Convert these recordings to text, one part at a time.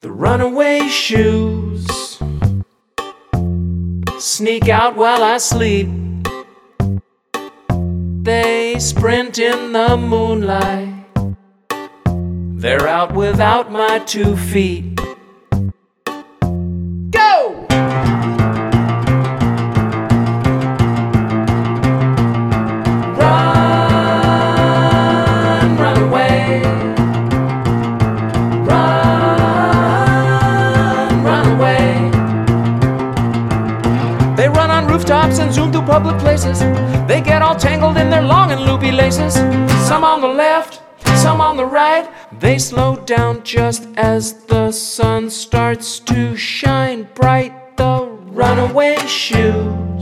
The runaway shoes sneak out while I sleep. They sprint in the moonlight. They're out without my 2 feet. Go! Run, run away. Run, run away. They run on rooftops and zoom through public places. They get all tangled in their long and loopy laces. Some on the left, some on the right. They slow down just as the sun starts to shine bright. The runaway shoes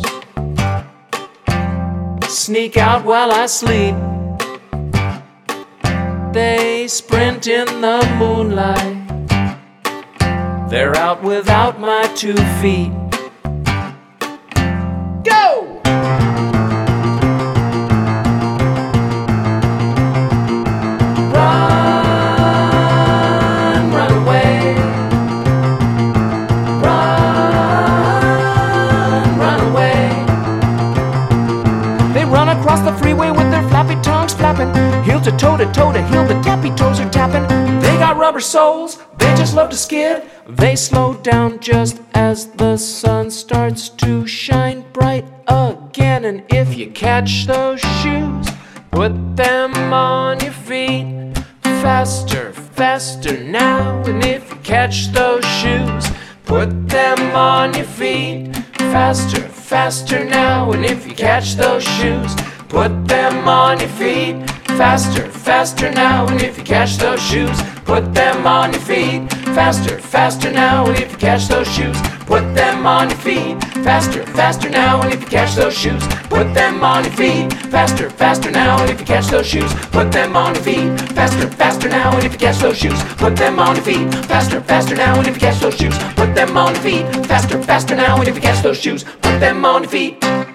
sneak out while I sleep. They sprint in the moonlight. They're out without my 2 feet. Go! Across the freeway with their flappy tongues flapping, heel to toe to toe to heel, the tappy toes are tapping. They got rubber soles, they just love to skid. They slow down just as the sun starts to shine bright again. And if you catch those shoes, put them on your feet. Faster, faster now. And if you catch those shoes, put them on your feet. Faster, faster now. And if you catch those shoes, put them on your feet. Faster, faster now. And if you catch those shoes, put them on your feet. Faster, faster now. And if you catch those shoes, put them on your feet. Faster, faster now. And if you catch those shoes, put them on your feet. Faster, faster now. And if you catch those shoes, put them on your feet. Faster, faster now. And if you catch those shoes, put them on your feet. Faster, faster now. And if you catch those shoes, put them on your feet. Faster, faster now. And if you catch those shoes, put them on your feet.